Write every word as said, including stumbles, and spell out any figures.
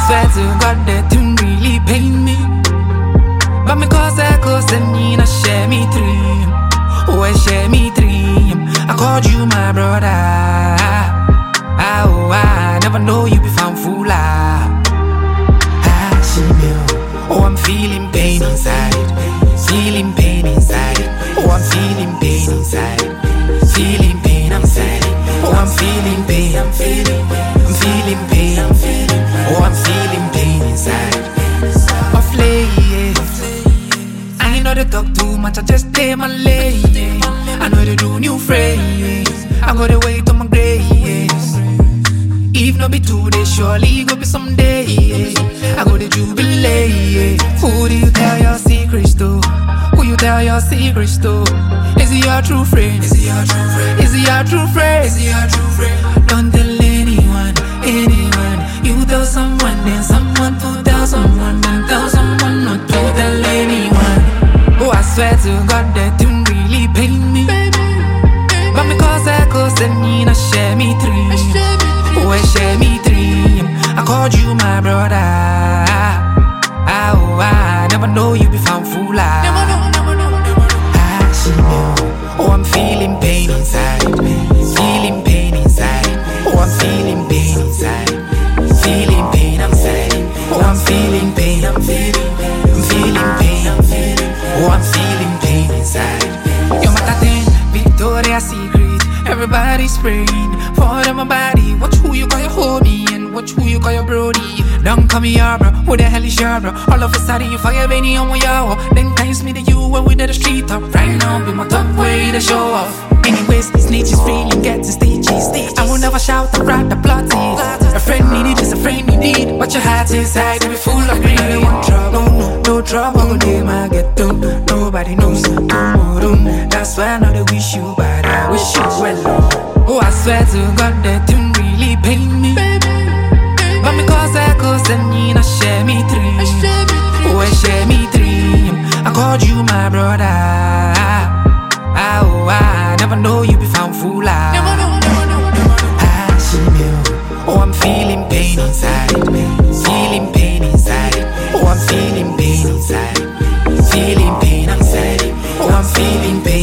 swear to God that thing really pain me. But me cause I cause and me not share me dream. Oh, I share me dream. I called you my brother. Ah, oh, I never know you be found fool. Ah, she knew. Oh, I'm feeling pain inside. Feeling pain inside. Oh, I'm feeling pain inside. Feeling pain inside. Oh, I'm feeling pain. I'm feeling. I'm feeling pain. I'm feeling. Oh, I'm feeling pain inside. Of late, I ain't know they talk too much. I just stay my lane. I know they do new phrase. I gotta wait on my grace. If not be today, surely go be someday. I go to jubilate. Who do you tell your secrets to? Who you tell your secrets to? Is he your true friend? Is he your true friend? Is he your true friend? Is he your true friend? Don't tell anyone, anyone. You tell someone, then someone to tell someone, then tell someone not to tell anyone. Oh, I swear to God that thing really pain me. But me cause I cause and me not share me dream. Oh, I share me dream. I called you my brother. Ah, oh, I never know you be found fool. Ah, she knew. Oh, I'm feeling pain inside. Feeling pain inside. Oh, I'm feeling pain inside. Feeling pain inside. Oh, I'm feeling pain. I'm feeling. I'm feeling pain. I'm feeling. Oh, I'm feeling pain inside. You're my thing, Victoria's Secret. Everybody's praying for them, my body. Watch who you call your homie and watch who you call your brody. Don't call me your bro, who the hell is your bro? All of a sudden you fire Benny on my yaw. Then times me to you when we did the street up. Right now be my top way to show off. Anyways, these snitches feeling get to stages. I will never shout or rap the plot. A friend needed is a friend needed, but your heart's inside and be full of greed. I want trouble, no, no trouble. They might get done. Nobody knows tomorrow. That's why I know they wish you bad. I wish you well. Oh, I swear to God that thing really pain me. But me cause I cause and me not share me dream. Oh, I share me dream. I called you my brother. Ah, oh, I never know you be found fool. Ah, she knew. Oh, I'm feeling pain inside. Feeling pain inside. Oh, I'm feeling pain inside. Feeling pain inside. Oh, I'm feeling pain.